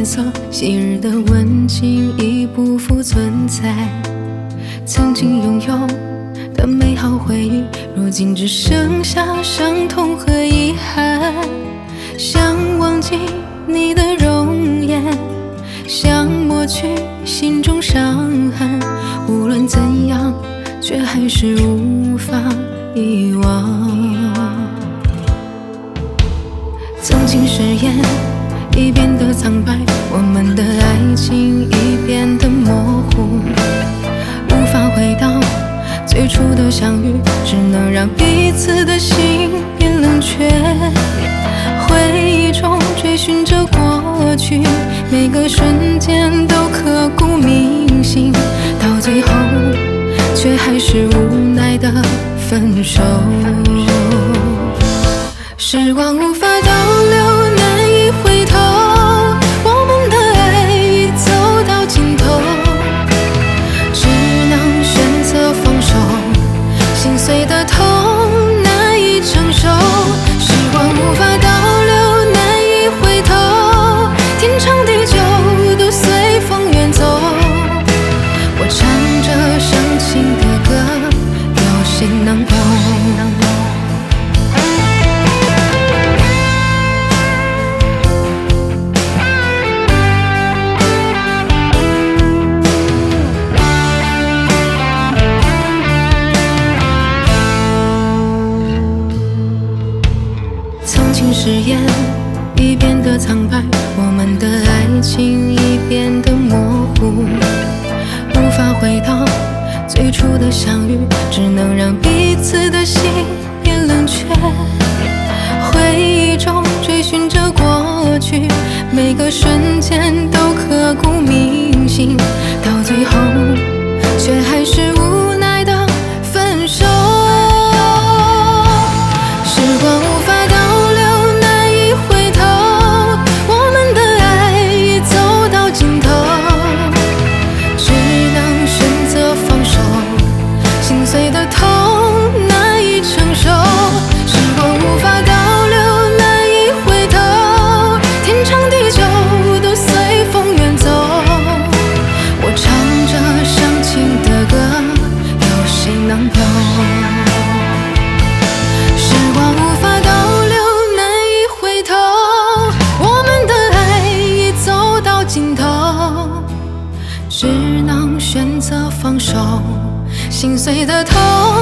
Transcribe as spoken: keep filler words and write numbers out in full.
颜色，昔日的温情已不复存在。曾经拥有的美好回忆，如今只剩下伤痛和遗憾。想忘记你的容颜，想抹去心中伤痕，无论怎样，却还是无法遗忘。曾经誓言已变得苍白，我们的爱情已变得模糊，无法回到最初的相遇，只能让彼此的心变冷却。回忆中追寻着过去，每个瞬间都刻骨铭心，到最后却还是无奈的分手。时光无法倒流，难以回头，我们的爱已走到尽头，只能选择放手，心碎的痛难以承受。时光无法倒流，难以回头，天长地久都随风远走。我唱着伤情的歌，有谁能懂？誓言已变得苍白，我们的爱情已变得模糊，无法回到最初的相遇，只能让彼此的心变冷却。回忆中追寻着过去，每个瞬间都刻骨铭心，到最后却还是无奈的分手。时光无法倒流，难以回头，我们的爱已走到尽头，只能选择放手，心碎的痛难以承受。时光无法倒流，难以回头，天长地久都随风远走。我唱着伤情的歌，有谁能懂？时光无法倒流，难以回头，我们的爱已走到尽头，只能选择放手，心碎的痛